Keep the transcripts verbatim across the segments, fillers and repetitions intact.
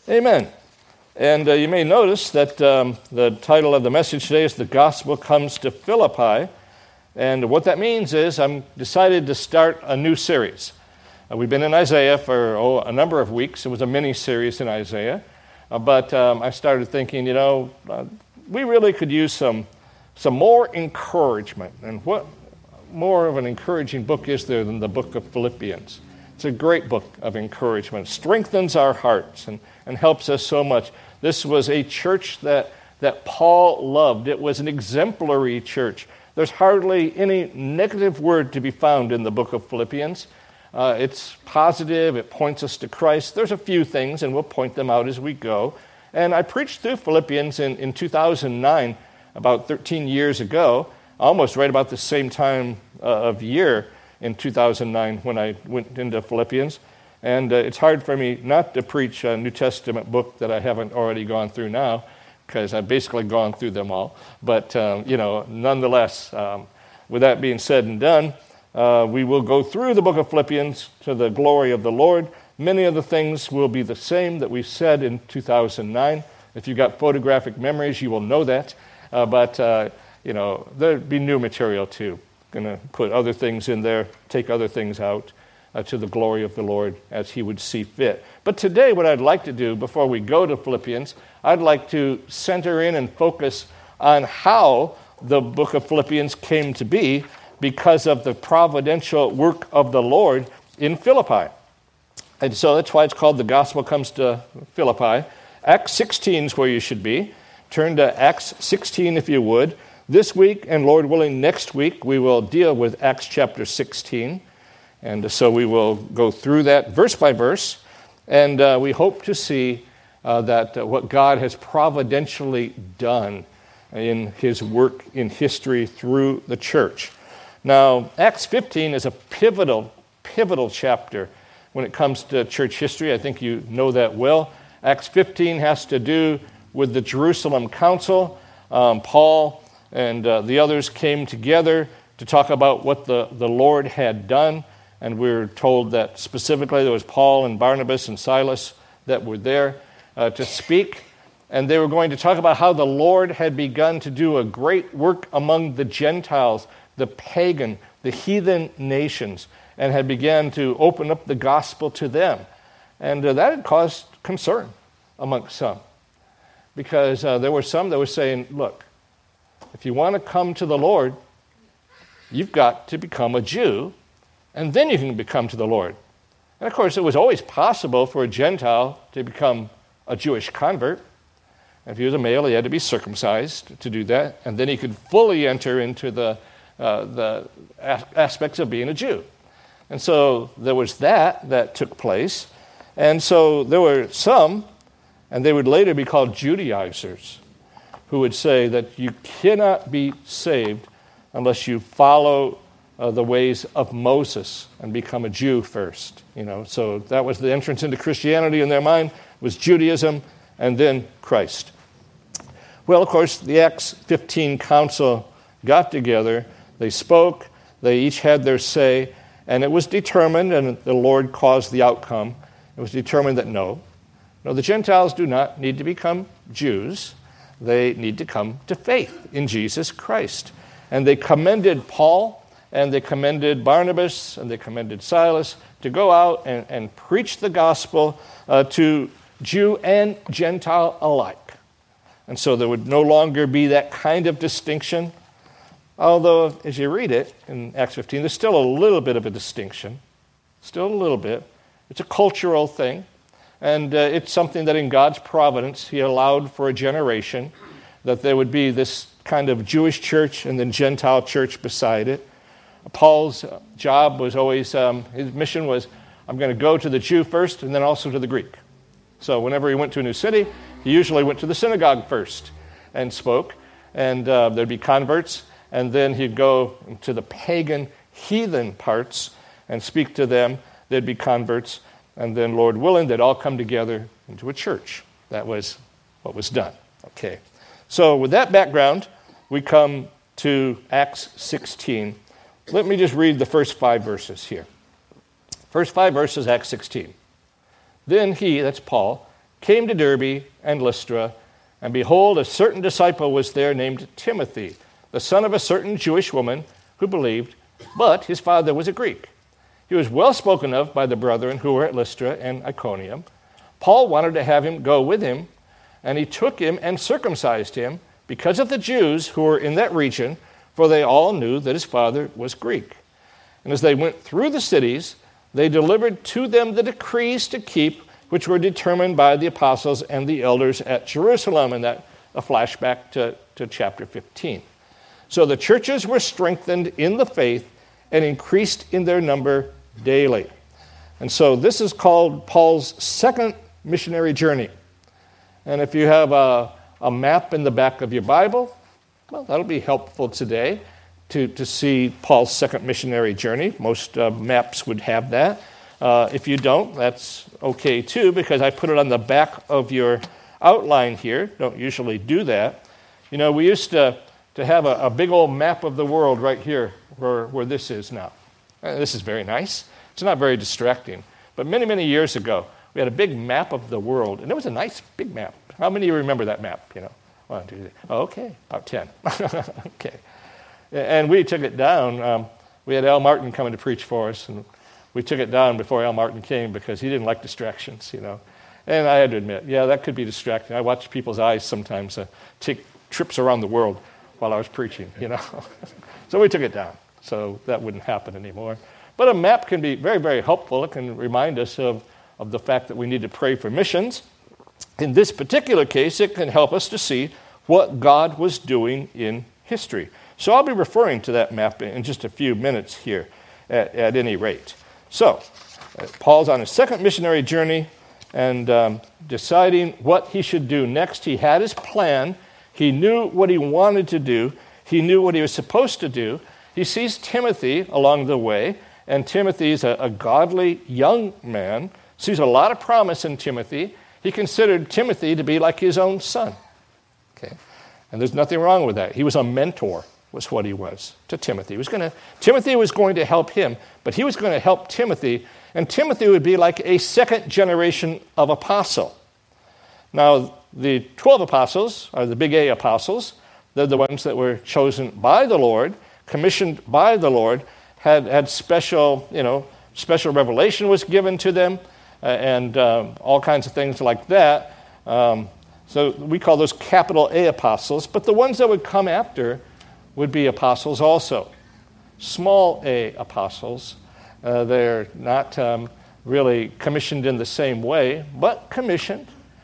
Amen. And uh, you may notice that um, the title of the message today is The Gospel Comes to Philippi. And what that means is I'm decided to start a new series. Uh, we've been in Isaiah for oh, a number of weeks. It was a mini-series in Isaiah. Uh, but um, I started thinking, you know, uh, we really could use some, some more encouragement. And what more of an encouraging book is there than the book of Philippians? It's a great book of encouragement. It strengthens our hearts and, and helps us so much. This was a church that, that Paul loved. It was an exemplary church. There's hardly any negative word to be found in the book of Philippians. Uh, it's positive. It points us to Christ. There's a few things, and we'll point them out as we go. And I preached through Philippians in, in two thousand nine, about thirteen years ago, almost right about the same time uh, of year in two thousand nine when I went into Philippians. And uh, it's hard for me not to preach a New Testament book that I haven't already gone through now, because I've basically gone through them all. But, um, you know, nonetheless, um, with that being said and done, uh, we will go through the book of Philippians to the glory of the Lord. Many of the things will be the same that we said in two thousand nine. If you've got photographic memories, you will know that. Uh, but, uh, you know, there'll be new material too. Going to put other things in there, take other things out uh, to the glory of the Lord as he would see fit. But today what I'd like to do before we go to Philippians, I'd like to center in and focus on how the book of Philippians came to be because of the providential work of the Lord in Philippi. And so that's why it's called The Gospel Comes to Philippi. Acts sixteen is where you should be. Turn to Acts sixteen if you would. This week, and Lord willing, next week, we will deal with Acts chapter sixteen. And so we will go through that verse by verse. And uh, we hope to see uh, that uh, what God has providentially done in his work in history through the church. Now, Acts fifteen is a pivotal, pivotal chapter when it comes to church history. I think you know that well. Acts fifteen has to do with the Jerusalem Council. Um, Paul and uh, the others came together to talk about what the, the Lord had done. And we're told that specifically there was Paul and Barnabas and Silas that were there uh, to speak. And they were going to talk about how the Lord had begun to do a great work among the Gentiles, the pagan, the heathen nations, and had begun to open up the gospel to them. And uh, that had caused concern amongst some. Because uh, there were some that were saying, look, if you want to come to the Lord, you've got to become a Jew, and then you can become to the Lord. And of course, it was always possible for a Gentile to become a Jewish convert. If he was a male, he had to be circumcised to do that, and then he could fully enter into the, uh, the aspects of being a Jew. And so there was that that took place. And so there were some, and they would later be called Judaizers, who would say that you cannot be saved unless you follow uh, the ways of Moses and become a Jew first. You know, so that was the entrance into Christianity in their mind, was Judaism and then Christ. Well, of course, the Acts fifteen council got together. They spoke. They each had their say. And it was determined, and the Lord caused the outcome, it was determined that no, no, the Gentiles do not need to become Jews. They need to come to faith in Jesus Christ. And they commended Paul, and they commended Barnabas, and they commended Silas to go out and, and preach the gospel uh, to Jew and Gentile alike. And so there would no longer be that kind of distinction. Although, as you read it in Acts fifteen, there's still a little bit of a distinction. Still a little bit. It's a cultural thing. And uh, it's something that in God's providence, he allowed for a generation, that there would be this kind of Jewish church and then Gentile church beside it. Paul's job was always, um, his mission was, I'm going to go to the Jew first and then also to the Greek. So whenever he went to a new city, he usually went to the synagogue first and spoke. And uh, there'd be converts. And then he'd go to the pagan, heathen parts and speak to them. There'd be converts. And then, Lord willing, they'd all come together into a church. That was what was done. Okay. So with that background, we come to Acts sixteen. Let me just read the first five verses here. First five verses, Acts sixteen. Then he, that's Paul, came to Derbe and Lystra, and behold, a certain disciple was there named Timothy, the son of a certain Jewish woman who believed, but his father was a Greek. He was well spoken of by the brethren who were at Lystra and Iconium. Paul wanted to have him go with him, and he took him and circumcised him because of the Jews who were in that region, for they all knew that his father was Greek. And as they went through the cities, they delivered to them the decrees to keep, which were determined by the apostles and the elders at Jerusalem. And that a flashback to, to chapter fifteen. So the churches were strengthened in the faith and increased in their number daily. And so this is called Paul's second missionary journey. And if you have a, a map in the back of your Bible, well, that'll be helpful today to, to see Paul's second missionary journey. Most uh, maps would have that. Uh, if you don't, that's okay too, because I put it on the back of your outline here. Don't usually do that. You know, we used to, to have a, a big old map of the world right here where, where this is now. Uh, this is very nice. It's not very distracting. But many, many years ago, we had a big map of the world, and it was a nice big map. How many of you remember that map? You know, one, two, three. Oh, okay, about ten. Okay. And we took it down. Um, we had Al Martin coming to preach for us, and we took it down before Al Martin came because he didn't like distractions, you know. And I had to admit, yeah, that could be distracting. I watch people's eyes sometimes uh, take trips around the world while I was preaching, you know. So we took it down, so that wouldn't happen anymore. But a map can be very, very helpful. It can remind us of, of the fact that we need to pray for missions. In this particular case, it can help us to see what God was doing in history. So I'll be referring to that map in just a few minutes here, at, at any rate. So, uh, Paul's on his second missionary journey and um, deciding what he should do next. He had his plan. He knew what he wanted to do. He knew what he was supposed to do. He sees Timothy along the way, and Timothy's a, a godly young man, sees a lot of promise in Timothy. He considered Timothy to be like his own son. Okay, and there's nothing wrong with that. He was a mentor, was what he was to Timothy. He was going to, Timothy was going to help him, but he was going to help Timothy, and Timothy would be like a second generation of apostle. Now, the twelve apostles, or the big A apostles, they're the ones that were chosen by the Lord, commissioned by the Lord, had, had special, you know, special revelation was given to them, uh, and um, all kinds of things like that. Um, so we call those capital A apostles, but the ones that would come after would be apostles also. Small a apostles. Uh, they're not um, really commissioned in the same way, but commissioned.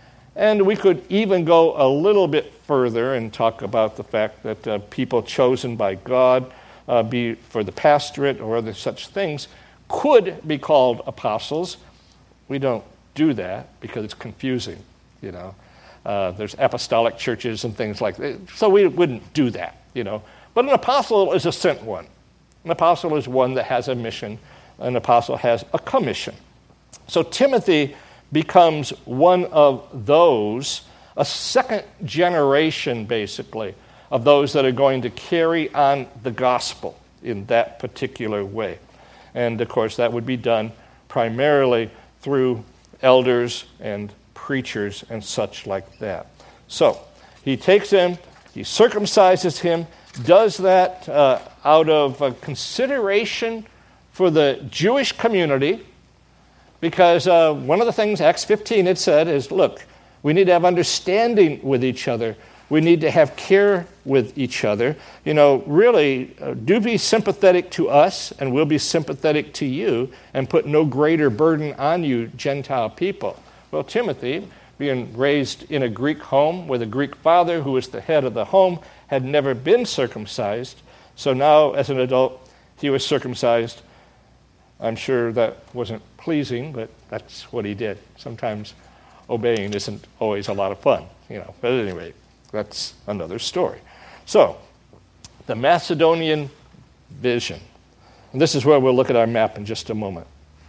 And we could even go a little bit further and talk about the fact that uh, people chosen by God, uh, be for the pastorate or other such things, could be called apostles. We don't do that because it's confusing, you know. Uh, there's apostolic churches and things like that. So we wouldn't do that, you know. But an apostle is a sent one. An apostle is one that has a mission. An apostle has a commission. So Timothy becomes one of those, a second generation, basically, of those that are going to carry on the gospel in that particular way. And, of course, that would be done primarily through elders and preachers and such like that. So he takes him, he circumcises him, does that uh, out of uh, consideration for the Jewish community, because uh, one of the things Acts fifteen had said is, look, we need to have understanding with each other. We need to have care with each other. You know, really, uh, do be sympathetic to us, and we'll be sympathetic to you, and put no greater burden on you, Gentile people. Well, Timothy, being raised in a Greek home with a Greek father who was the head of the home, had never been circumcised. So now, as an adult, he was circumcised. I'm sure that wasn't pleasing, but that's what he did. Sometimes obeying isn't always a lot of fun, you know. But at any rate, that's another story. So, the Macedonian vision. And this is where we'll look at our map in just a moment.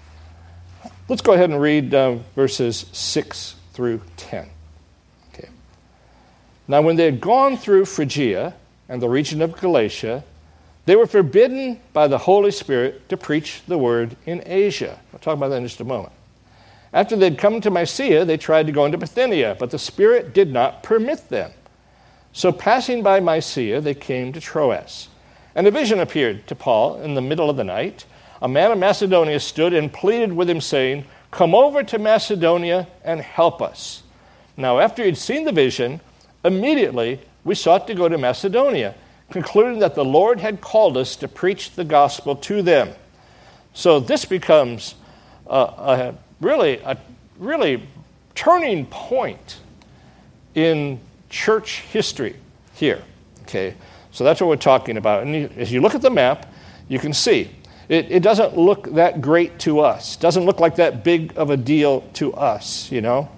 Let's go ahead and read uh, verses six through ten. Okay. Now, when they had gone through Phrygia and the region of Galatia, they were forbidden by the Holy Spirit to preach the word in Asia. We'll talk about that in just a moment. After they'd come to Mysia, they tried to go into Bithynia, but the Spirit did not permit them. So passing by Mysia, they came to Troas. And a vision appeared to Paul in the middle of the night. A man of Macedonia stood and pleaded with him, saying, "Come over to Macedonia and help us." Now, after he'd seen the vision, immediately we sought to go to Macedonia, concluding that the Lord had called us to preach the gospel to them. So this becomes a, a really a really turning point in church history here. Okay, so that's what we're talking about. And you, as you look at the map, you can see it, it doesn't look that great to us. Doesn't look like that big of a deal to us, you know.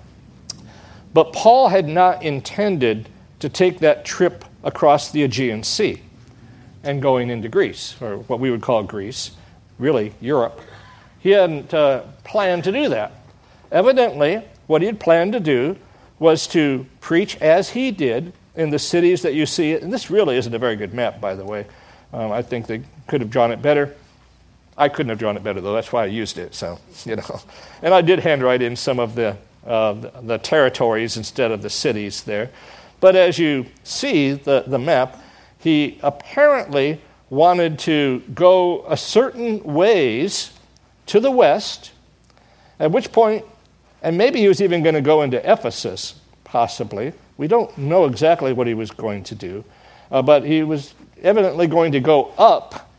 But Paul had not intended to take that trip across the Aegean Sea and going into Greece, or what we would call Greece, really Europe. He hadn't uh, planned to do that. Evidently, what he had planned to do was to preach as he did in the cities that you see. And this really isn't a very good map, by the way. Um, I think they could have drawn it better. I couldn't have drawn it better, though. That's why I used it. So, you know, and I did handwrite in some of the uh, the, the territories instead of the cities there. But as you see the, the map, he apparently wanted to go a certain ways to the west, at which point, and maybe he was even going to go into Ephesus, possibly. We don't know exactly what he was going to do, uh, but he was evidently going to go up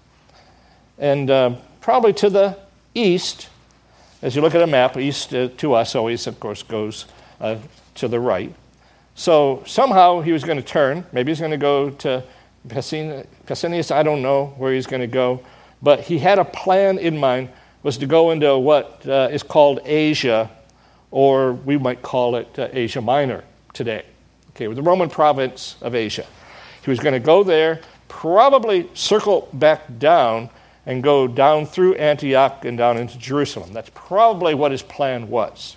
and uh, probably to the east. As you look at a map, east uh, to us always, of course, goes uh, to the right. So somehow he was going to turn. Maybe he's going to go to Pessinus. I don't know where he's going to go. But he had a plan in mind, was to go into what uh, is called Asia, or we might call it uh, Asia Minor today. Okay, with the Roman province of Asia. He was going to go there, probably circle back down, and go down through Antioch and down into Jerusalem. That's probably what his plan was.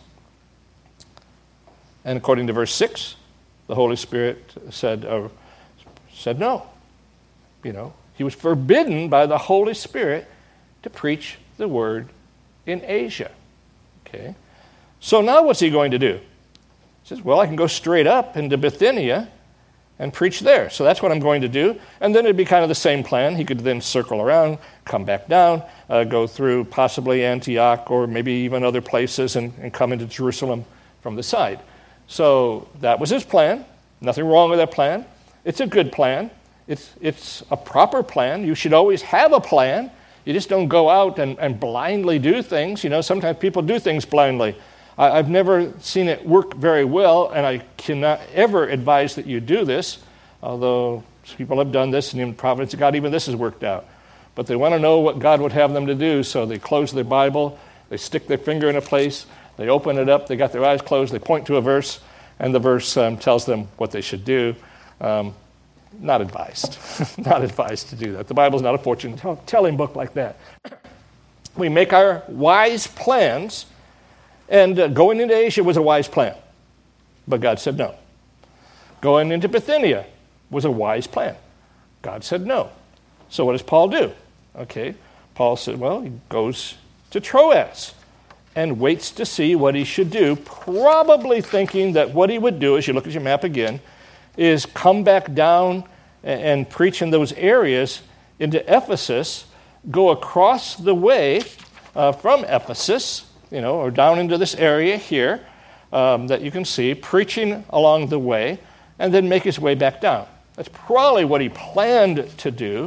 And according to verse six, the Holy Spirit said, uh, said no. You know, he was forbidden by the Holy Spirit to preach the word in Asia. Okay. So now what's he going to do? He says, well, I can go straight up into Bithynia and preach there. So that's what I'm going to do. And then it'd be kind of the same plan. He could then circle around, come back down, uh, go through possibly Antioch or maybe even other places and, and come into Jerusalem from the side. So that was his plan. Nothing wrong with that plan. It's a good plan. It's it's a proper plan. You should always have a plan. You just don't go out and, and blindly do things. You know, sometimes people do things blindly. I, I've never seen it work very well, and I cannot ever advise that you do this, although people have done this, and in the providence of God, even this has worked out. But they want to know what God would have them to do, so they close their Bible, they stick their finger in a place, they open it up, they got their eyes closed, they point to a verse, and the verse um, tells them what they should do. Um, not advised. Not advised to do that. The Bible's not a fortune-telling book like that. We make our wise plans, and uh, going into Asia was a wise plan. But God said no. Going into Bithynia was a wise plan. God said no. So what does Paul do? Okay, Paul said, well, he goes to Troas and waits to see what he should do, probably thinking that what he would do, as you look at your map again, is come back down and, and preach in those areas into Ephesus, go across the way uh, from Ephesus, you know, or down into this area here um, that you can see, preaching along the way, and then make his way back down. That's probably what he planned to do.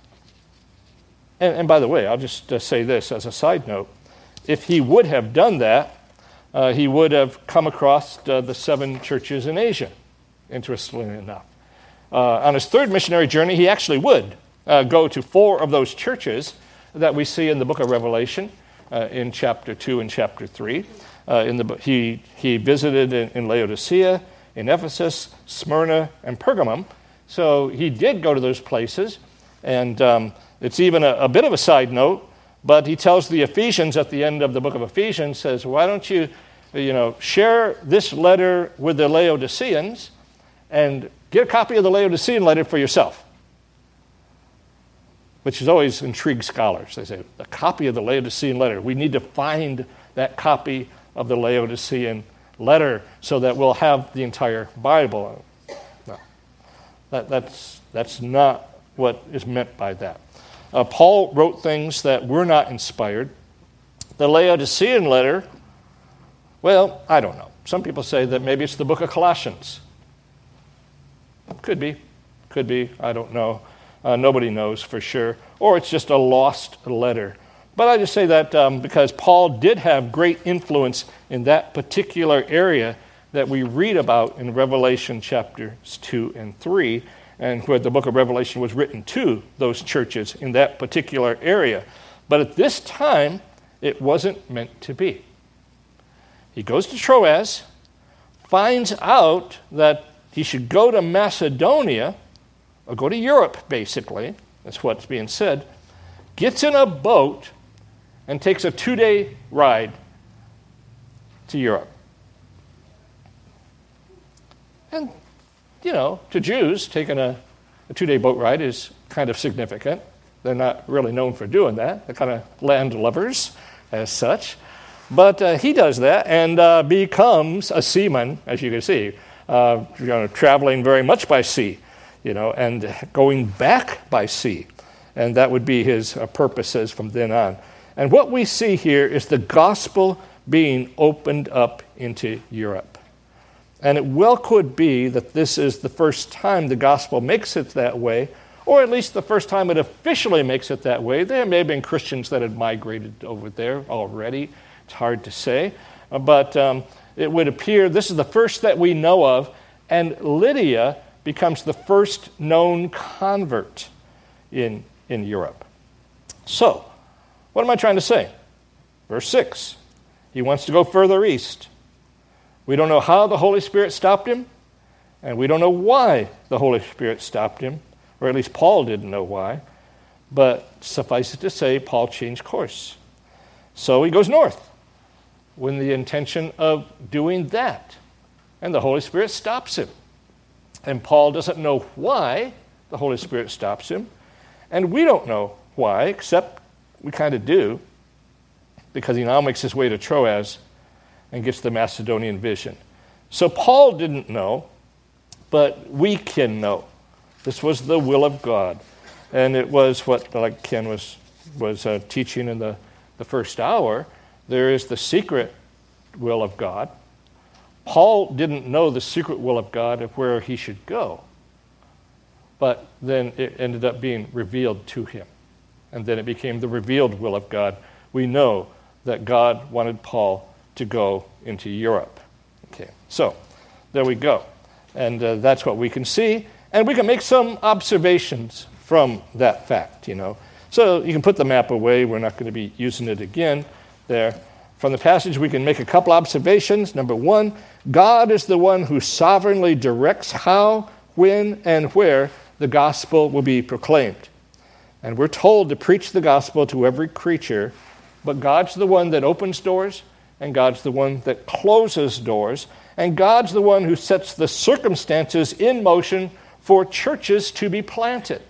And, and by the way, I'll just uh, say this as a side note. If he would have done that, uh, he would have come across uh, the seven churches in Asia, interestingly enough. Uh, on his third missionary journey, he actually would uh, go to four of those churches that we see in the book of Revelation, uh, in chapter two and chapter three. Uh, in the he he visited in, in Laodicea, in Ephesus, Smyrna, and Pergamum. So he did go to those places, and um, it's even a, a bit of a side note. But he tells the Ephesians at the end of the book of Ephesians, says, why don't you, you know, share this letter with the Laodiceans and get a copy of the Laodicean letter for yourself? Which has always intrigued scholars. They say, a copy of the Laodicean letter. We need to find that copy uh, of the Laodicean letter so that we'll have the entire Bible. No, that, that's, that's not what is meant by that. Uh, Paul wrote things that were not inspired. The Laodicean letter, well, I don't know. Some people say that maybe it's the book of Colossians. Could be. Could be. I don't know. Uh, nobody knows for sure. Or it's just a lost letter. But I just say that um, because Paul did have great influence in that particular area that we read about in Revelation chapters two and three, and where the book of Revelation was written to those churches in that particular area. But at this time, it wasn't meant to be. He goes to Troas, finds out that he should go to Macedonia, or go to Europe, basically. That's what's being said. Gets in a boat and takes a two-day ride to Europe. And, you know, to Jews, taking a, a two-day boat ride is kind of significant. They're not really known for doing that. They're kind of land lovers as such. But uh, he does that and uh, becomes a seaman, as you can see, uh, you know, traveling very much by sea, you know, and going back by sea. And that would be his uh, purposes from then on. And what we see here is the gospel being opened up into Europe. And it well could be that this is the first time the gospel makes it that way, or at least the first time it officially makes it that way. There may have been Christians that had migrated over there already. It's hard to say. But um, it would appear this is the first that we know of, and Lydia becomes the first known convert in, in Europe. So, what am I trying to say? Verse six, he wants to go further east. We don't know how the Holy Spirit stopped him, and we don't know why the Holy Spirit stopped him, or at least Paul didn't know why, but suffice it to say, Paul changed course. So he goes north with the intention of doing that, and the Holy Spirit stops him. And Paul doesn't know why the Holy Spirit stops him, and we don't know why, except we kind of do, because he now makes his way to Troas and gets the Macedonian vision. So Paul didn't know, but we can know. This was the will of God. And it was what, like Ken was was uh, teaching in the, the first hour, there is the secret will of God. Paul didn't know the secret will of God of where he should go, but then it ended up being revealed to him. And then it became the revealed will of God. We know that God wanted Paul to go into Europe. Okay, so there we go. And uh, that's what we can see. And we can make some observations from that fact, you know. So you can put the map away. We're not going to be using it again there. From the passage, we can make a couple observations. Number one, God is the one who sovereignly directs how, when, and where the gospel will be proclaimed. And we're told to preach the gospel to every creature, but God's the one that opens doors, and God's the one that closes doors, and God's the one who sets the circumstances in motion for churches to be planted.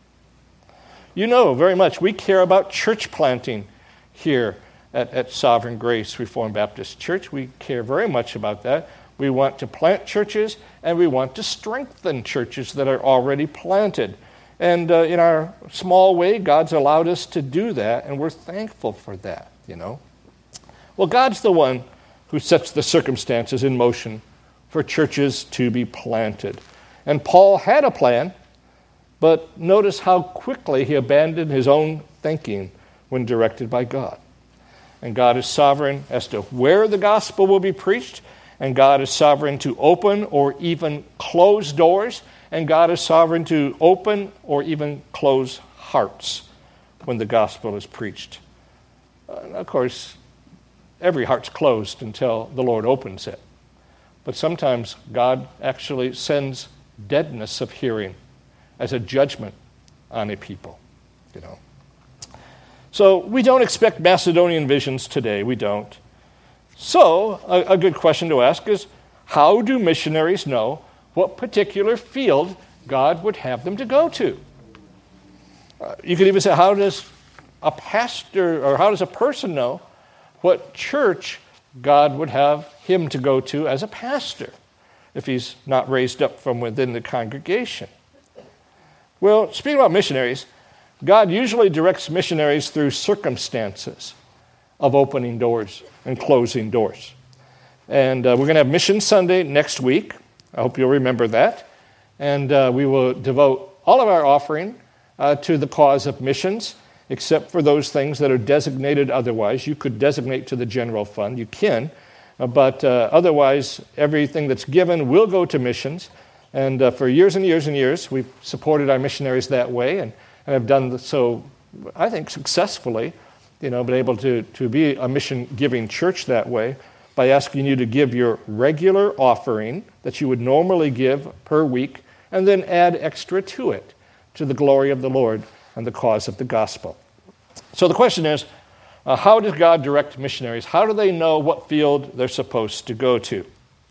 You know very much we care about church planting here at, at Sovereign Grace Reformed Baptist Church. We care very much about that. We want to plant churches, and we want to strengthen churches that are already planted. And uh, in our small way, God's allowed us to do that, and we're thankful for that, you know. Well, God's the one who sets the circumstances in motion for churches to be planted. And Paul had a plan, but notice how quickly he abandoned his own thinking when directed by God. And God is sovereign as to where the gospel will be preached, and God is sovereign to open or even close doors, and God is sovereign to open or even close hearts when the gospel is preached. Uh, of course, every heart's closed until the Lord opens it. But sometimes God actually sends deadness of hearing as a judgment on a people, you know. So we don't expect Macedonian visions today. We don't. So a, a good question to ask is, how do missionaries know what particular field God would have them to go to? Uh, you could even say, how does a pastor or how does a person know what church God would have him to go to as a pastor if he's not raised up from within the congregation? Well, speaking about missionaries, God usually directs missionaries through circumstances of opening doors and closing doors. And uh, we're going to have Mission Sunday next week. I hope you'll remember that. And uh, we will devote all of our offering uh, to the cause of missions, except for those things that are designated otherwise. You could designate to the general fund. You can. Uh, but uh, otherwise, everything that's given will go to missions. And uh, for years and years and years, we've supported our missionaries that way and, and have done so, I think, successfully, you know, been able to, to be a mission-giving church that way by asking you to give your regular offering that you would normally give per week and then add extra to it to the glory of the Lord and the cause of the gospel. So the question is, uh, how does God direct missionaries? How do they know what field they're supposed to go to?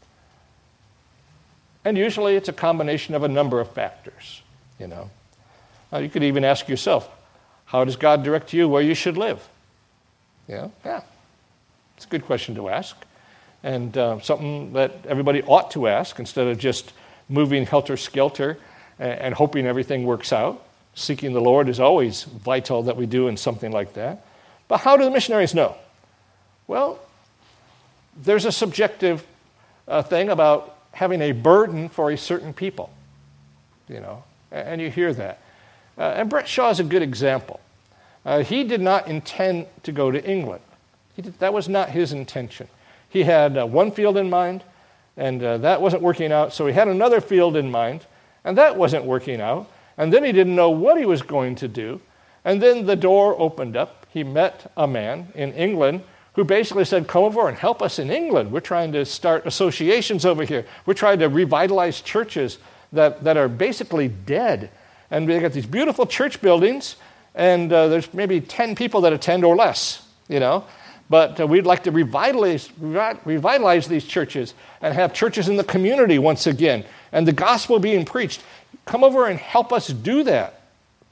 And usually it's a combination of a number of factors, you know. Uh, you could even ask yourself, how does God direct you where you should live? You know? Yeah, it's a good question to ask. And uh, something that everybody ought to ask instead of just moving helter-skelter and, and hoping everything works out. Seeking the Lord is always vital that we do in something like that. But how do the missionaries know? Well, there's a subjective uh, thing about having a burden for a certain people, you know, and you hear that. Uh, and Brett Shaw is a good example. Uh, he did not intend to go to England. He did, that was not his intention. He had uh, one field in mind, and uh, that wasn't working out, so he had another field in mind, and that wasn't working out, and then he didn't know what he was going to do, and then the door opened up. He met a man in England who basically said, come over and help us in England. We're trying to start associations over here. We're trying to revitalize churches that, that are basically dead. And we got these beautiful church buildings, and uh, there's maybe ten people that attend or less, you know. But uh, we'd like to revitalize, revitalize these churches and have churches in the community once again, and the gospel being preached. Come over and help us do that.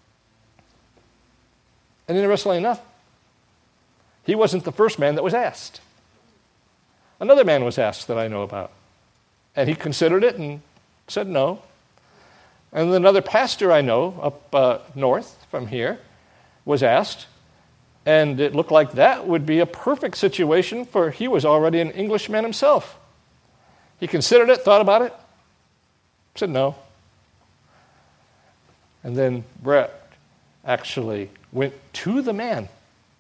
And interestingly enough, he wasn't the first man that was asked. Another man was asked that I know about. And he considered it and said no. And another pastor I know up uh, north from here was asked. And it looked like that would be a perfect situation, for he was already an Englishman himself. He considered it, thought about it, said no. And then Brett actually went to the man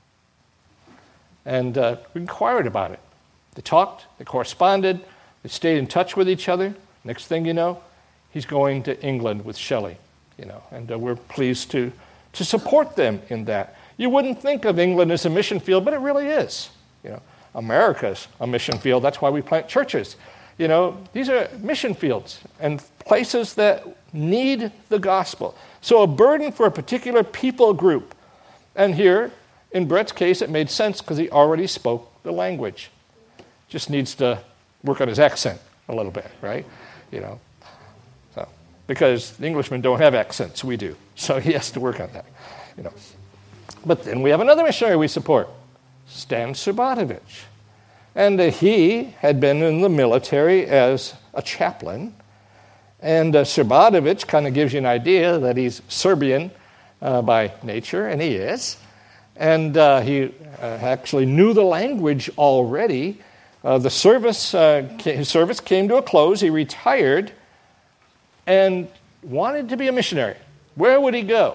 and uh, inquired about it. They talked, they corresponded, they stayed in touch with each other. Next thing you know, he's going to England with Shelley, you know, and uh, we're pleased to, to support them in that. You wouldn't think of England as a mission field, but it really is. You know, America's a mission field. That's why we plant churches. You know, these are mission fields and places that need the gospel. So a burden for a particular people group. And here, in Brett's case, it made sense because he already spoke the language. Just needs to work on his accent a little bit, right? You know, so because the Englishmen don't have accents, we do. So he has to work on that, you know. But then we have another missionary we support, Stan Subotovich. And uh, he had been in the military as a chaplain. And uh, Subotovich kind of gives you an idea that he's Serbian uh, by nature, and he is. And uh, he uh, actually knew the language already. Uh, the service, uh, his service came to a close. He retired and wanted to be a missionary. Where would he go?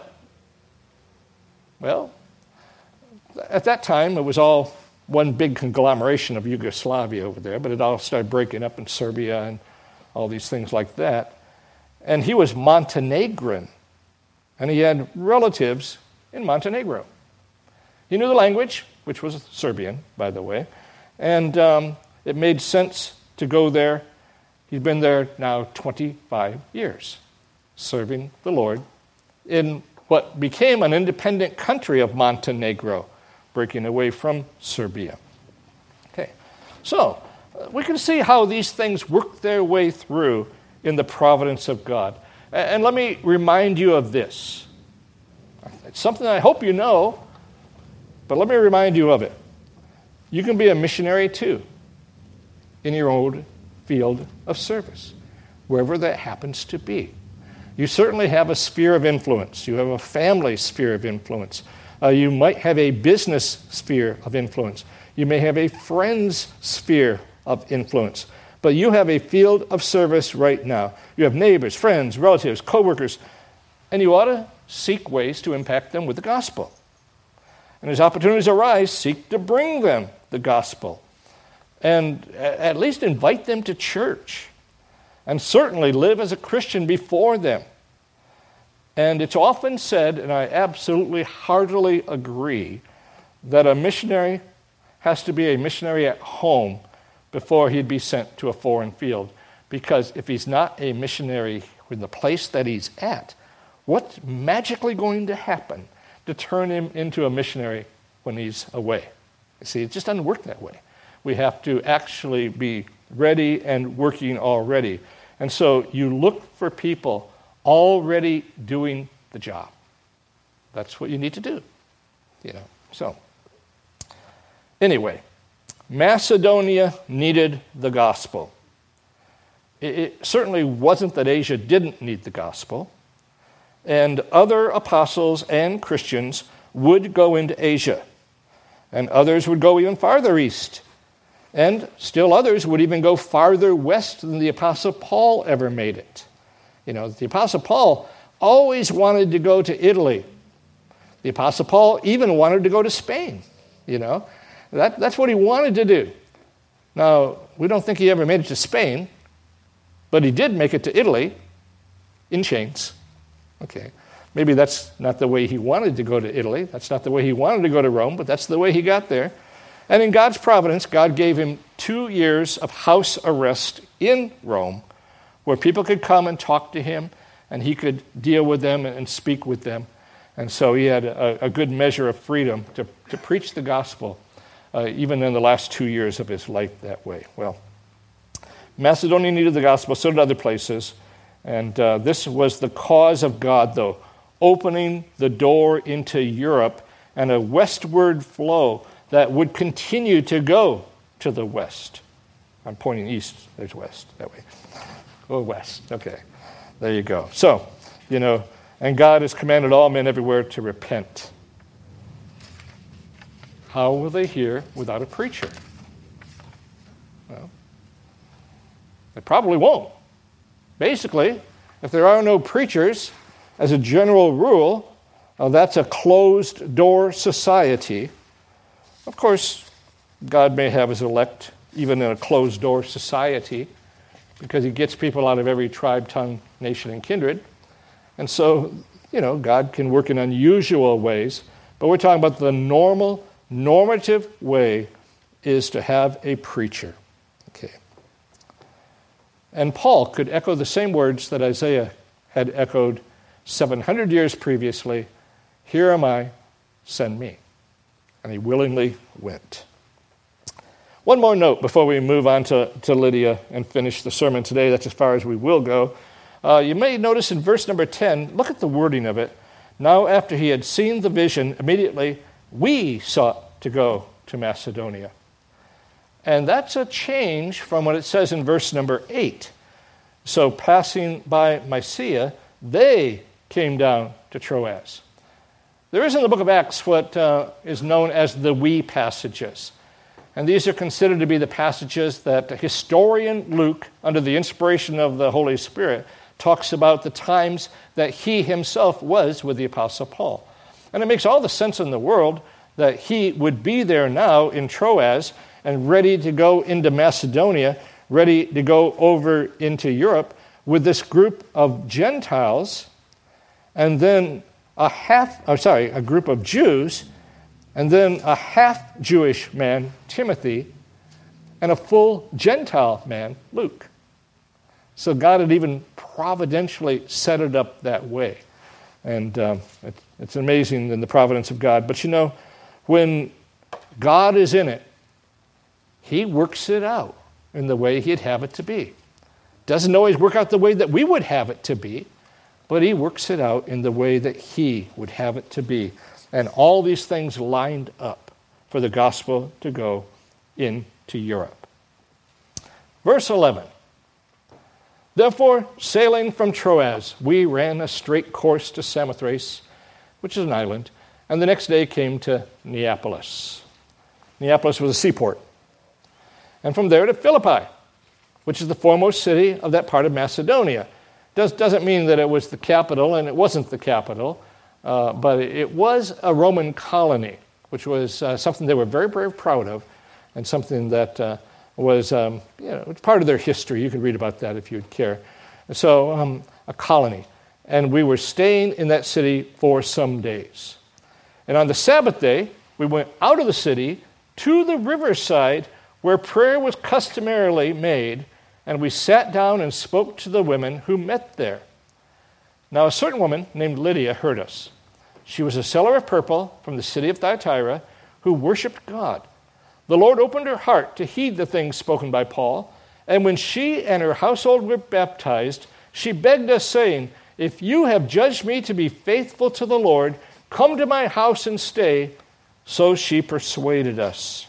Well, at that time, it was all one big conglomeration of Yugoslavia over there, but it all started breaking up in Serbia and all these things like that. And he was Montenegrin, and he had relatives in Montenegro. He knew the language, which was Serbian, by the way, and um, it made sense to go there. He's been there now twenty-five years, serving the Lord in what became an independent country of Montenegro, breaking away from Serbia. Okay, so uh, we can see how these things work their way through in the providence of God. And, and let me remind you of this. It's something I hope you know, but let me remind you of it. You can be a missionary too. in your own field of service, wherever that happens to be. You certainly have a sphere of influence. You have a family sphere of influence. Uh, you might have a business sphere of influence. You may have a friend's sphere of influence. But you have a field of service right now. You have neighbors, friends, relatives, coworkers, and you ought to seek ways to impact them with the gospel. And as opportunities arise, seek to bring them the gospel. And at least invite them to church. And certainly live as a Christian before them. And it's often said, and I absolutely heartily agree, that a missionary has to be a missionary at home before he'd be sent to a foreign field. Because if he's not a missionary in the place that he's at, what's magically going to happen to turn him into a missionary when he's away? You see, it just doesn't work that way. We have to actually be ready and working already. And so you look for people already doing the job. That's what you need to do. You know. So, anyway, Macedonia needed the gospel. It, it certainly wasn't that Asia didn't need the gospel. And other apostles and Christians would go into Asia. And others would go even farther east. And still others would even go farther west than the Apostle Paul ever made it. You know, the Apostle Paul always wanted to go to Italy. The Apostle Paul even wanted to go to Spain, you know. That, that's what he wanted to do. Now, we don't think he ever made it to Spain, but he did make it to Italy in chains. Okay, maybe that's not the way he wanted to go to Italy. That's not the way he wanted to go to Rome, but that's the way he got there. And in God's providence, God gave him two years of house arrest in Rome where people could come and talk to him and he could deal with them and speak with them. And so he had a, a good measure of freedom to, to preach the gospel, uh, even in the last two years of his life that way. Well, Macedonia needed the gospel, so did other places. And uh, this was the cause of God, though, opening the door into Europe and a westward flow that would continue to go to the west. I'm pointing east. There's west, that way. Go west. Okay. There you go. So, you know, and God has commanded all men everywhere to repent. How will they hear without a preacher? Well, they probably won't. Basically, if there are no preachers, as a general rule, uh, that's a closed-door society. Of course, God may have his elect even in a closed-door society because he gets people out of every tribe, tongue, nation, and kindred. And so, you know, God can work in unusual ways. But we're talking about the normal, normative way is to have a preacher. Okay. And Paul could echo the same words that Isaiah had echoed seven hundred years previously. Here am I, send me. And he willingly went. One more note before we move on to, to Lydia and finish the sermon today. That's as far as we will go. Uh, you may notice in verse number ten, look at the wording of it. Now after he had seen the vision, immediately we sought to go to Macedonia. And that's a change from what it says in verse number eight. So passing by Mysia, they came down to Troas. There is in the book of Acts what uh, is known as the we passages. And these are considered to be the passages that the historian Luke, under the inspiration of the Holy Spirit, talks about the times that he himself was with the Apostle Paul. And it makes all the sense in the world that he would be there now in Troas and ready to go into Macedonia, ready to go over into Europe with this group of Gentiles, and then a half, oh sorry, a group of Jews, and then a half-Jewish man, Timothy, and a full Gentile man, Luke. So God had even providentially set it up that way. And um, it, it's amazing in the providence of God. But you know, when God is in it, he works it out in the way he'd have it to be. Doesn't always work out the way that we would have it to be, but he works it out in the way that he would have it to be. And all these things lined up for the gospel to go into Europe. Verse eleven. Therefore, sailing from Troas, we ran a straight course to Samothrace, which is an island, and the next day came to Neapolis. Neapolis was a seaport. And from there to Philippi, which is the foremost city of that part of Macedonia. Does, doesn't mean that it was the capital, and it wasn't the capital, uh, but it was a Roman colony, which was uh, something they were very, very proud of, and something that uh, was um, you know, it's part of their history. You can read about that if you'd care. So, um, a colony. And we were staying in that city for some days. And on the Sabbath day, we went out of the city to the riverside where prayer was customarily made, and we sat down and spoke to the women who met there. Now a certain woman named Lydia heard us. She was a seller of purple from the city of Thyatira who worshipped God. The Lord opened her heart to heed the things spoken by Paul, and when she and her household were baptized, she begged us, saying, "If you have judged me to be faithful to the Lord, come to my house and stay." So she persuaded us.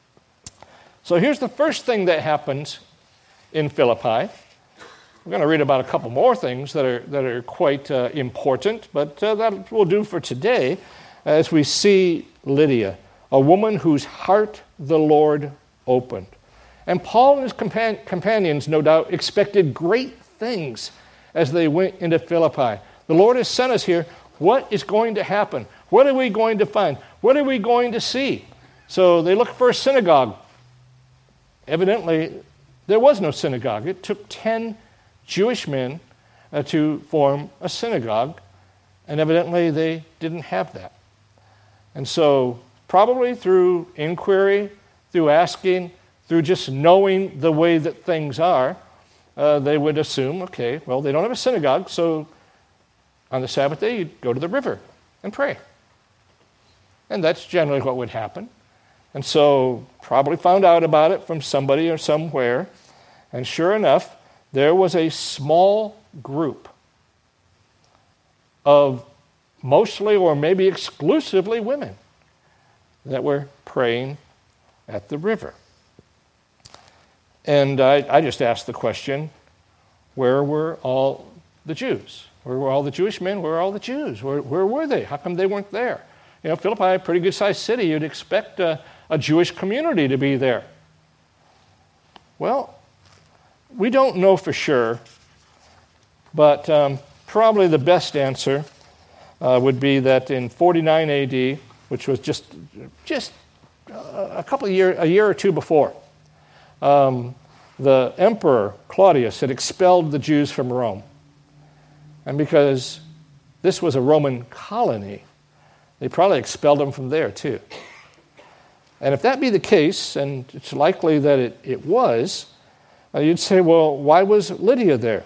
So here's the first thing that happens in Philippi. We're going to read about a couple more things that are that are quite uh, important, but uh, that will do for today as we see Lydia, a woman whose heart the Lord opened. And Paul and his compan- companions, no doubt, expected great things as they went into Philippi. The Lord has sent us here. What is going to happen? What are we going to find? What are we going to see? So they look for a synagogue. Evidently, there was no synagogue. It took ten Jewish men uh, to form a synagogue, and evidently they didn't have that. And so, probably through inquiry, through asking, through just knowing the way that things are, uh, they would assume, okay, well, they don't have a synagogue, so on the Sabbath day, you'd go to the river and pray. And that's generally what would happen. And so, probably found out about it from somebody or somewhere. And sure enough, there was a small group of mostly or maybe exclusively women that were praying at the river. And I, I just asked the question, where were all the Jews? Where were all the Jewish men? Where were all the Jews? Where, where were they? How come they weren't there? You know, Philippi, a pretty good-sized city. You'd expect a, a Jewish community to be there. Well, we don't know for sure, but um, probably the best answer uh, would be that in forty-nine A D, which was just just a couple of years, a year or two before, um, the emperor Claudius had expelled the Jews from Rome, and because this was a Roman colony, they probably expelled them from there too. And if that be the case, and it's likely that it, it was, uh, you'd say, well, why was Lydia there?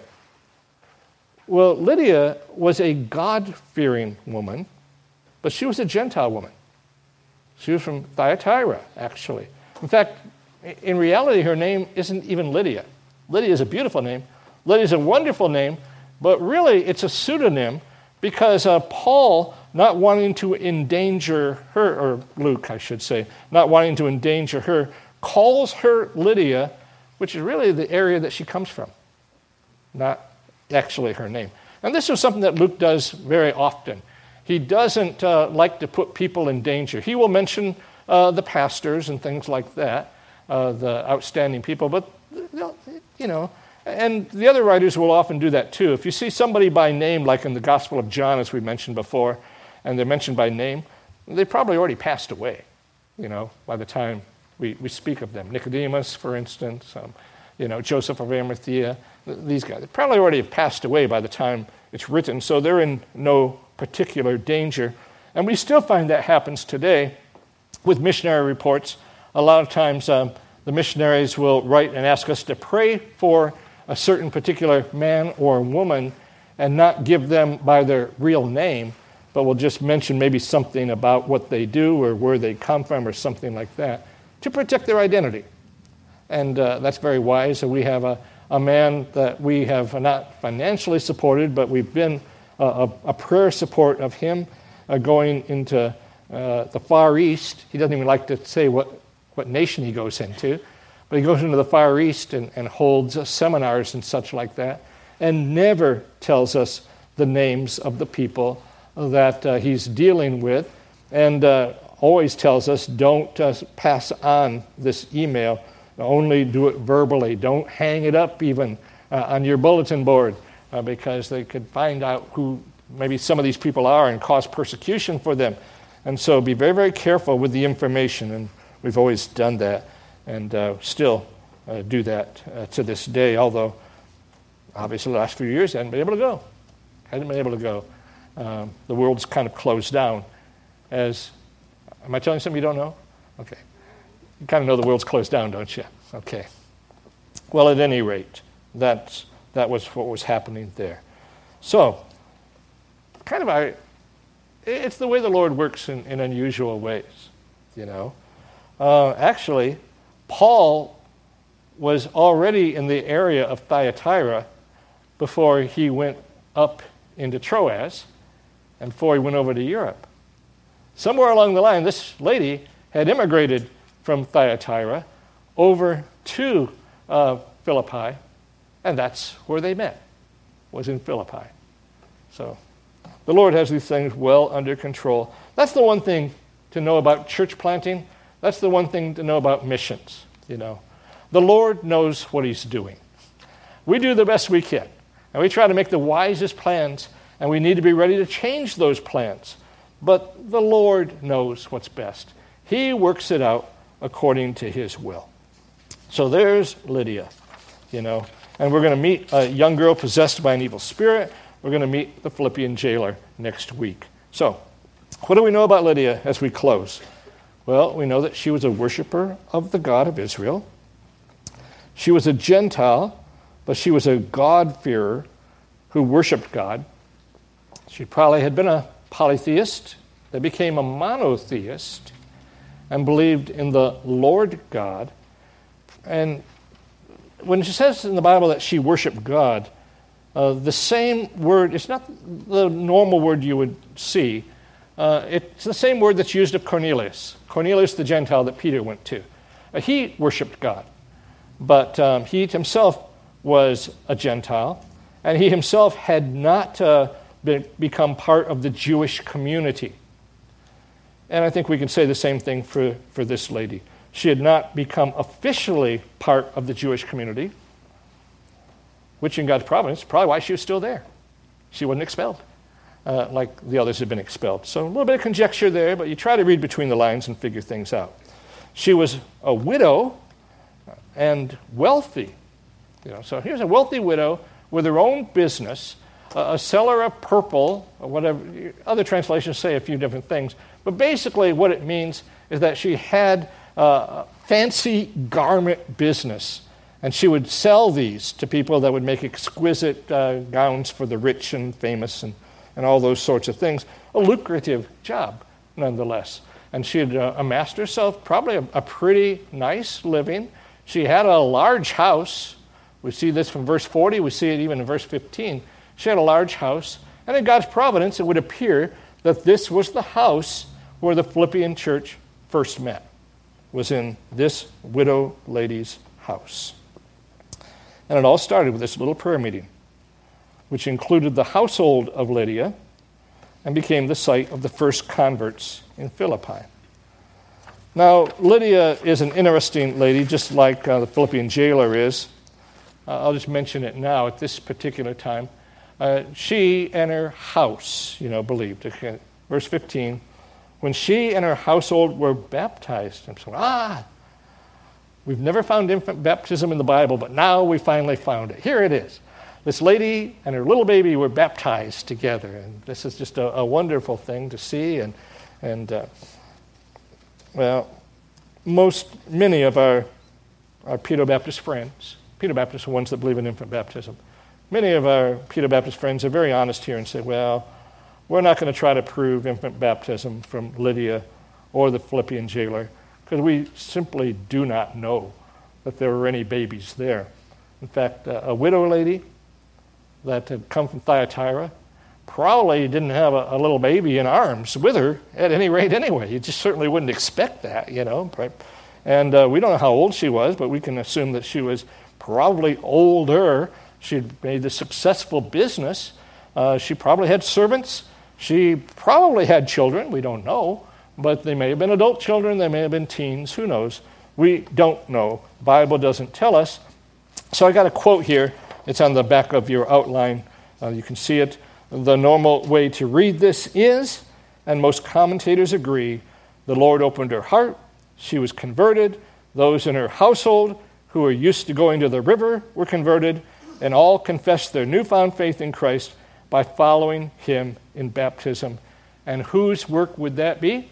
Well, Lydia was a God-fearing woman, but she was a Gentile woman. She was from Thyatira, actually. In fact, in reality, her name isn't even Lydia. Lydia is a beautiful name. Lydia is a wonderful name, but really it's a pseudonym because uh, Paul, not wanting to endanger her, or Luke, I should say, not wanting to endanger her, calls her Lydia, which is really the area that she comes from, not actually her name. And this is something that Luke does very often. He doesn't uh, like to put people in danger. He will mention uh, the pastors and things like that, uh, the outstanding people, but, you know, and the other writers will often do that too. If you see somebody by name, like in the Gospel of John, as we mentioned before, and they're mentioned by name, they probably already passed away, you know, by the time we, we speak of them. Nicodemus, for instance, um, you know, Joseph of Arimathea, these guys, they probably already have passed away by the time it's written, so they're in no particular danger. And we still find that happens today with missionary reports. A lot of times um, the missionaries will write and ask us to pray for a certain particular man or woman and not give them by their real name, but we'll just mention maybe something about what they do or where they come from or something like that to protect their identity. And uh, that's very wise. And we have a, a man that we have not financially supported, but we've been a, a, a prayer support of him uh, going into uh, the Far East. He doesn't even like to say what, what nation he goes into, But he goes into the Far East and, and holds seminars and such like that, and never tells us the names of the people that uh, he's dealing with, and uh, always tells us, don't uh, pass on this email, only do it verbally. Don't hang it up even uh, on your bulletin board, uh, because they could find out who maybe some of these people are and cause persecution for them. And so be very, very careful with the information, and we've always done that, and uh, still uh, do that uh, to this day, although obviously the last few years I hadn't been able to go. Hadn't been able to go. Um, the world's kind of closed down. As, am I telling you something you don't know? Okay. You kind of know the world's closed down, don't you? Okay. Well, at any rate, that's, that was what was happening there. So, kind of our, it's the way the Lord works in, in unusual ways, you know. Uh, actually, Paul was already in the area of Thyatira before he went up into Troas and before he went over to Europe. Somewhere along the line, this lady had immigrated from Thyatira over to uh, Philippi, and that's where they met, was in Philippi. So the Lord has these things well under control. That's the one thing to know about church planting. That's the one thing to know about missions, you know. The Lord knows what he's doing. We do the best we can, and we try to make the wisest plans, and we need to be ready to change those plans. But the Lord knows what's best. He works it out according to his will. So there's Lydia, you know, and we're going to meet a young girl possessed by an evil spirit. We're going to meet the Philippian jailer next week. So, what do we know about Lydia as we close? Well, we know that she was a worshiper of the God of Israel. She was a Gentile, but she was a God-fearer who worshiped God. She probably had been a polytheist that became a monotheist and believed in the Lord God. And when she says in the Bible that she worshiped God, uh, the same word, it's not the normal word you would see. Uh, it's the same word that's used of Cornelius. Cornelius, the Gentile that Peter went to. Uh, he worshiped God, but um, he himself was a Gentile, and he himself had not uh, been, become part of the Jewish community. And I think we can say the same thing for, for this lady. She had not become officially part of the Jewish community, which in God's providence is probably why she was still there. She wasn't expelled, uh, like the others had been expelled. So a little bit of conjecture there, but you try to read between the lines and figure things out. She was a widow and wealthy. You know, so here's a wealthy widow with her own business, uh, a seller of purple, or whatever. Other translations say a few different things. But basically what it means is that she had uh, a fancy garment business, and she would sell these to people that would make exquisite uh, gowns for the rich and famous and, and all those sorts of things. A lucrative job, nonetheless. And she had uh, amassed herself probably a, a pretty nice living. She had a large house. We see this from verse forty. We see it even in verse fifteen. She had a large house. And in God's providence, it would appear that this was the house where the Philippian church first met, was in this widow lady's house. And it all started with this little prayer meeting, which included the household of Lydia and became the site of the first converts in Philippi. Now, Lydia is an interesting lady, just like uh, the Philippian jailer is. Uh, I'll just mention it now at this particular time. Uh, she and her house, you know, believed. Okay. Verse fifteen, when she and her household were baptized. I'm saying, ah, we've never found infant baptism in the Bible, but now we finally found it. Here it is. This lady and her little baby were baptized together, and this is just a, a wonderful thing to see. And and uh, well, most many of our our Pedo-Baptist friends, Pedo-Baptists are ones that believe in infant baptism. Many of our Pedo-Baptist friends are very honest here and say, well, we're not going to try to prove infant baptism from Lydia or the Philippian jailer because we simply do not know that there were any babies there. In fact, uh, a widow lady that had come from Thyatira probably didn't have a, a little baby in arms with her at any rate anyway. You just certainly wouldn't expect that, you know. And uh, we don't know how old she was, but we can assume that she was probably older. She'd made a successful business. Uh, she probably had servants. She probably had children. We don't know. But they may have been adult children. They may have been teens. Who knows? We don't know. The Bible doesn't tell us. So I got a quote here. It's on the back of your outline. Uh, you can see it. The normal way to read this is, and most commentators agree, the Lord opened her heart. She was converted. Those in her household who were used to going to the river were converted, and all confessed their newfound faith in Christ by following him in baptism. And whose work would that be?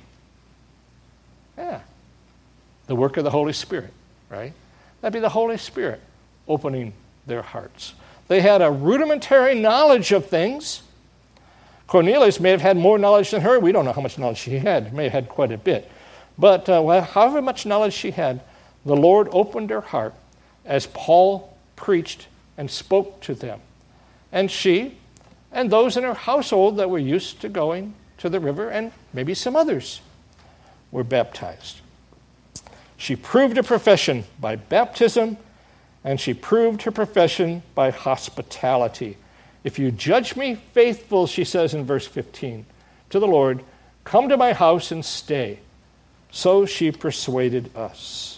Yeah, the work of the Holy Spirit, right? That'd be the Holy Spirit opening their hearts. They had a rudimentary knowledge of things. Cornelius may have had more knowledge than her. We don't know how much knowledge she had. May have had quite a bit. But uh, well, however much knowledge she had, the Lord opened her heart as Paul preached and spoke to them. And she and those in her household that were used to going to the river, and maybe some others, were baptized. She proved her profession by baptism, and she proved her profession by hospitality. If you judge me faithful, she says in verse fifteen, to the Lord, come to my house and stay. So she persuaded us.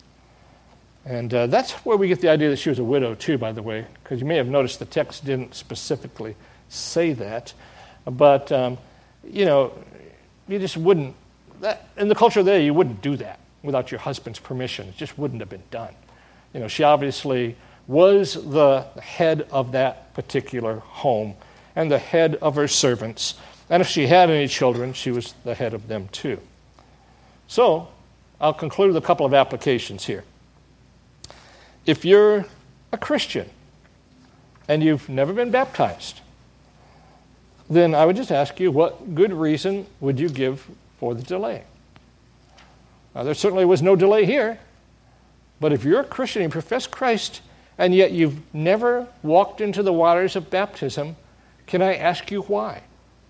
And uh, that's where we get the idea that she was a widow too, by the way, because you may have noticed the text didn't specifically say that. But, um, you know, you just wouldn't, that, in the culture there, you wouldn't do that without your husband's permission. It just wouldn't have been done. You know, she obviously was the head of that particular home and the head of her servants. And if she had any children, she was the head of them too. So, I'll conclude with a couple of applications here. If you're a Christian and you've never been baptized, then I would just ask you, what good reason would you give for the delay? Now, there certainly was no delay here, but if you're a Christian and you profess Christ, and yet you've never walked into the waters of baptism, can I ask you why?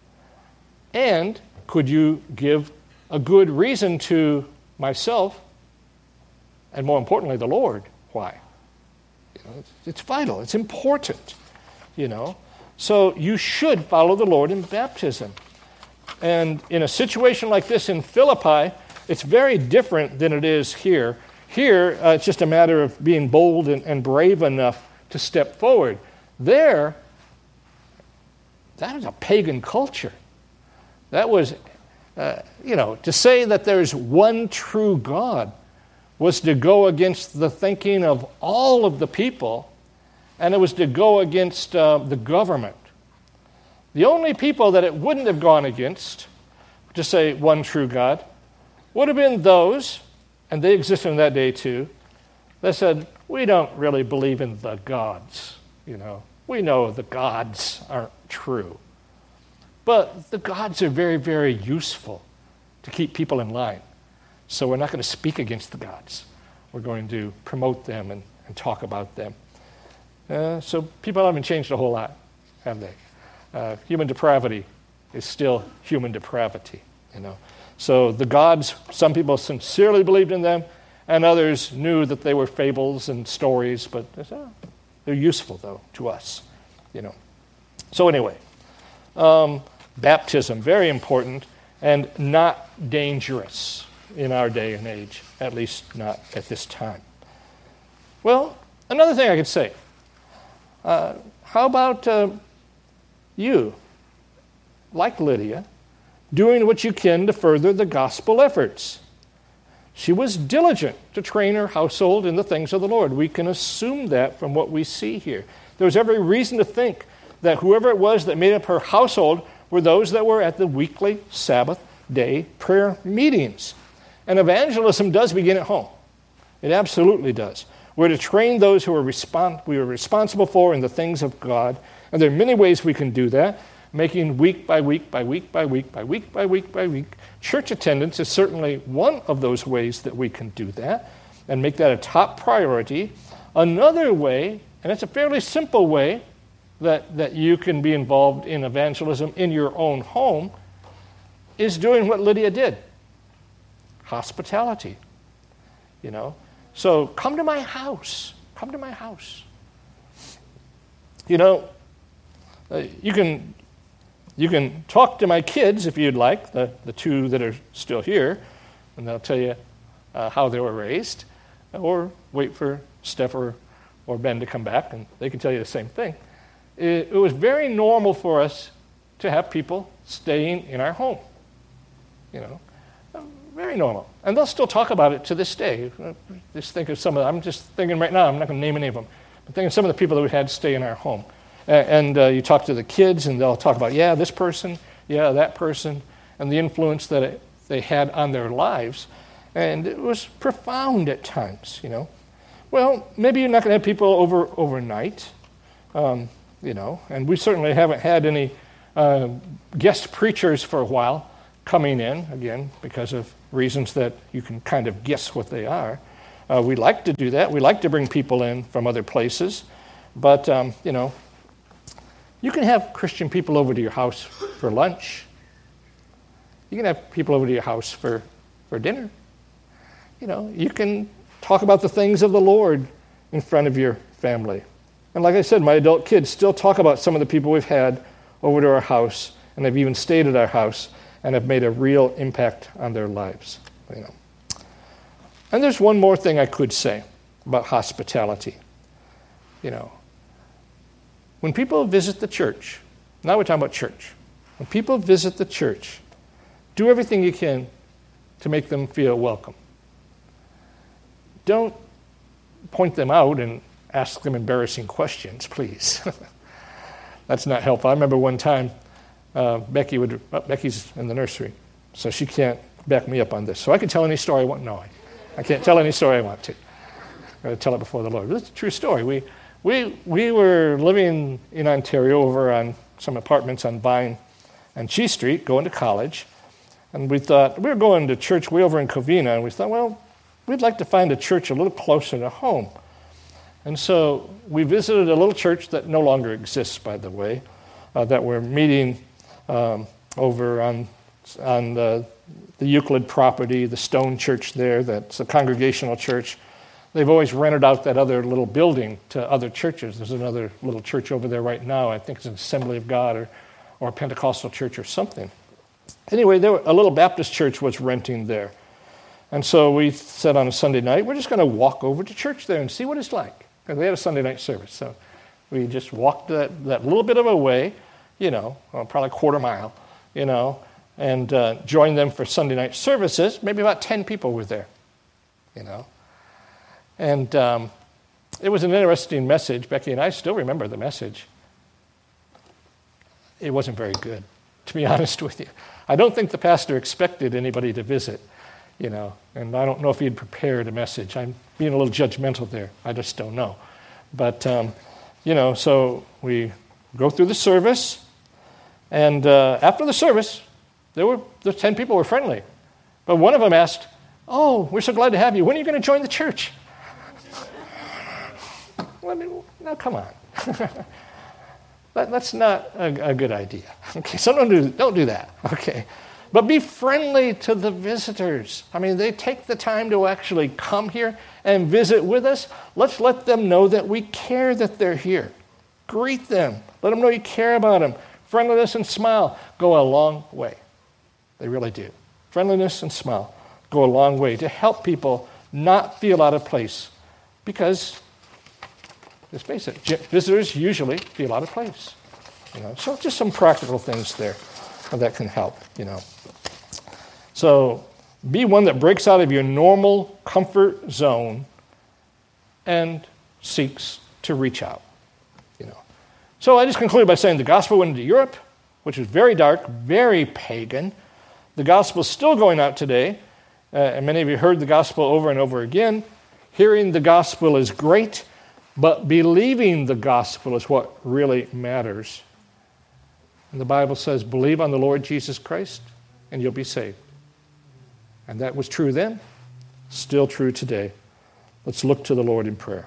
And could you give a good reason to myself, and more importantly, the Lord, why? You know, it's, it's vital. It's important, you know. So you should follow the Lord in baptism. And in a situation like this in Philippi, it's very different than it is here. Here, uh, it's just a matter of being bold and, and brave enough to step forward. There, that was a pagan culture. That was, uh, you know, to say that there's one true God was to go against the thinking of all of the people, and it was to go against uh, the government. The only people that it wouldn't have gone against, to say one true God, would have been those, and they existed in that day too, that said, we don't really believe in the gods, you know. We know the gods aren't true. But the gods are very, very useful to keep people in line. So we're not going to speak against the gods. We're going to promote them and, and talk about them. Uh, so people haven't changed a whole lot, have they? Uh, human depravity is still human depravity, you know. So the gods, some people sincerely believed in them, and others knew that they were fables and stories, but oh, they're useful, though, to us, you know. So anyway, um, baptism, very important, and not dangerous in our day and age, at least not at this time. Well, another thing I could say, uh, how about uh, you, like Lydia, doing what you can to further the gospel efforts? She was diligent to train her household in the things of the Lord. We can assume that from what we see here. There's every reason to think that whoever it was that made up her household were those that were at the weekly Sabbath day prayer meetings. And evangelism does begin at home. It absolutely does. We're to train those who are respons- we are responsible for in the things of God. And there are many ways we can do that, making week by week by week by week by week by week by week. Church attendance is certainly one of those ways that we can do that and make that a top priority. Another way, and it's a fairly simple way, that, that you can be involved in evangelism in your own home, is doing what Lydia did. Hospitality. you know. So come to my house. Come to my house. You know, uh, you can you can talk to my kids if you'd like, the, the two that are still here, and they'll tell you uh, how they were raised, or wait for Steph or, or Ben to come back, and they can tell you the same thing. It, it was very normal for us to have people staying in our home, you know, very normal. And they'll still talk about it to this day. Just think of some of them. I'm just thinking right now, I'm not going to name any of them, but think of some of the people that we had stay in our home. And uh, you talk to the kids, and they'll talk about, yeah, this person, yeah, that person, and the influence that it, they had on their lives. And it was profound at times, you know. Well, maybe you're not going to have people over overnight, um, you know, and we certainly haven't had any uh, guest preachers for a while coming in, again, because of reasons that you can kind of guess what they are. Uh, we like to do that. We like to bring people in from other places. But, um, you know, you can have Christian people over to your house for lunch. You can have people over to your house for, for dinner. You know, you can talk about the things of the Lord in front of your family. And like I said, my adult kids still talk about some of the people we've had over to our house, and they've even stayed at our house and have made a real impact on their lives. You know. And there's one more thing I could say about hospitality. You know, when people visit the church, now we're talking about church. When people visit the church, do everything you can to make them feel welcome. Don't point them out and ask them embarrassing questions, please. That's not helpful. I remember one time uh, Becky would, oh, Becky's in the nursery, so she can't back me up on this. So I can tell any story I want. No, I, I can't tell any story I want to. I'm going to tell it before the Lord. But it's a true story. We we we were living in Ontario over on some apartments on Vine and Cheese Street, going to college, and we thought, we were going to church way over in Covina, and we thought, well, we'd like to find a church a little closer to home. And so we visited a little church that no longer exists, by the way, uh, that we're meeting um, over on on the, the Euclid property, the stone church there, that's a congregational church. They've always rented out that other little building to other churches. There's another little church over there right now. I think it's an Assembly of God or, or a Pentecostal church or something. Anyway, there were, a little Baptist church was renting there. And so we said on a Sunday night, we're just going to walk over to church there and see what it's like. And they had a Sunday night service. So we just walked that, that little bit of a way, you know, well, probably a quarter mile, you know, and uh, joined them for Sunday night services. Maybe about ten people were there, you know. And um, it was an interesting message. Becky and I still remember the message. It wasn't very good, to be honest with you. I don't think the pastor expected anybody to visit. You know, and I don't know if he had prepared a message. I'm being a little judgmental there. I just don't know. But, um, you know, so we go through the service, and uh, after the service, there were the ten people were friendly. But one of them asked, oh, we're so glad to have you. When are you going to join the church? Well, I mean, now, come on. that, that's not a, a good idea. Okay, so don't do, don't do that. Okay. But be friendly to the visitors. I mean, they take the time to actually come here and visit with us. Let's let them know that we care that they're here. Greet them. Let them know you care about them. Friendliness and smile go a long way. They really do. Friendliness and smile go a long way to help people not feel out of place. Because, let's face it, visitors usually feel out of place. You know, so just some practical things there that can help, you know. So be one that breaks out of your normal comfort zone and seeks to reach out, you know. So I just concluded by saying the gospel went into Europe, which was very dark, very pagan. The gospel is still going out today, uh, and many of you heard the gospel over and over again. Hearing the gospel is great, but believing the gospel is what really matters. And the Bible says, believe on the Lord Jesus Christ, and you'll be saved. And that was true then, still true today. Let's look to the Lord in prayer.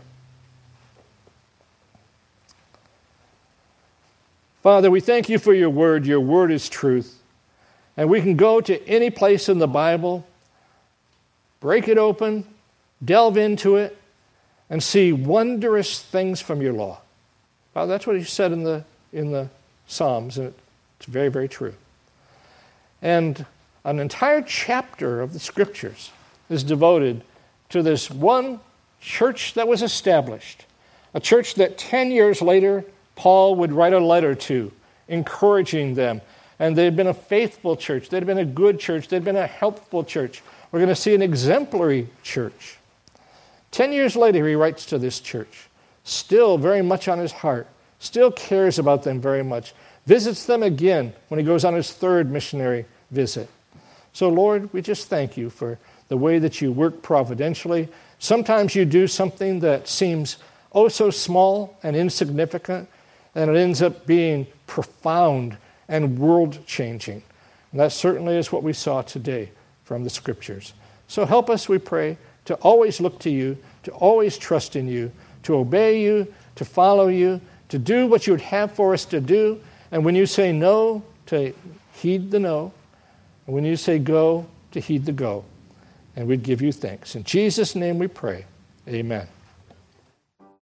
Father, we thank you for your word. Your word is truth. And we can go to any place in the Bible, break it open, delve into it, and see wondrous things from your law. Well, that's what he said in the in the Psalms, and it's very, very true. And an entire chapter of the Scriptures is devoted to this one church that was established, a church that ten years later Paul would write a letter to, encouraging them. And they'd been a faithful church. They'd been a good church. They'd been a helpful church. We're going to see an exemplary church. Ten years later, he writes to this church, still very much on his heart, still cares about them very much, visits them again when he goes on his third missionary visit. So, Lord, we just thank you for the way that you work providentially. Sometimes you do something that seems oh so small and insignificant, and it ends up being profound and world-changing. And that certainly is what we saw today from the Scriptures. So help us, we pray, to always look to you, to always trust in you, to obey you, to follow you, to do what you would have for us to do. And when you say no, to heed the no. And when you say go, to heed the go. And we'd give you thanks. In Jesus' name we pray. Amen.